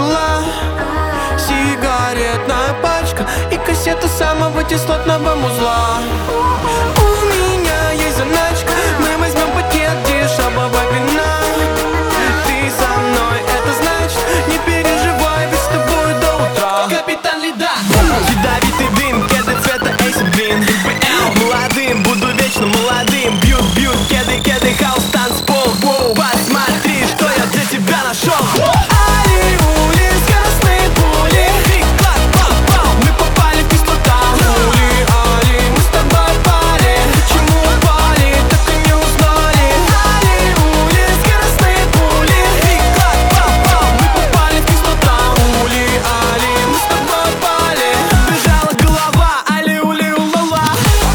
взяла сигаретная пачка и кассета самого кислотного музла. У меня есть заначка, мы возьмем пакет дешевого вина. Ты со мной, это значит, не переживай, ведь с тобой до утра. Капитан Леда. Ядовитый дым, кеды цвета Эйсид Грин. Молодым, буду вечно молодым. Бьют кеды, хаус, танцпол. Посмотри, что я для тебя нашел. Али-ули, скоростные пули. Мы попали в кислота. Ули-али, мы с тобой пали. Почему упали, так и не узнали. Али-ули, скоростные пули. Мы попали в кислота. Ули-али, мы с тобой пали. Бежала голова, али-ули, улала.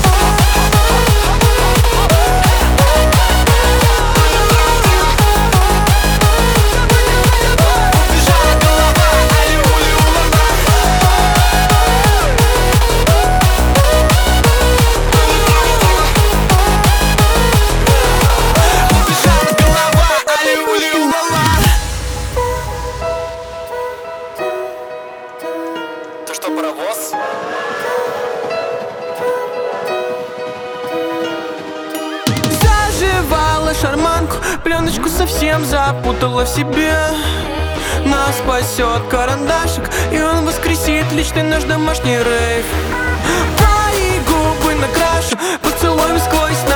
Бежала голова, али-ули, улала. Бежала голова, али-ули, улала. Ты что, паровоз? Заживала шарманку, пленочку совсем запутала в себе. Нас спасет карандашик, и он воскресит личный наш домашний рейв. Твои губы накрашу поцелуем сквозь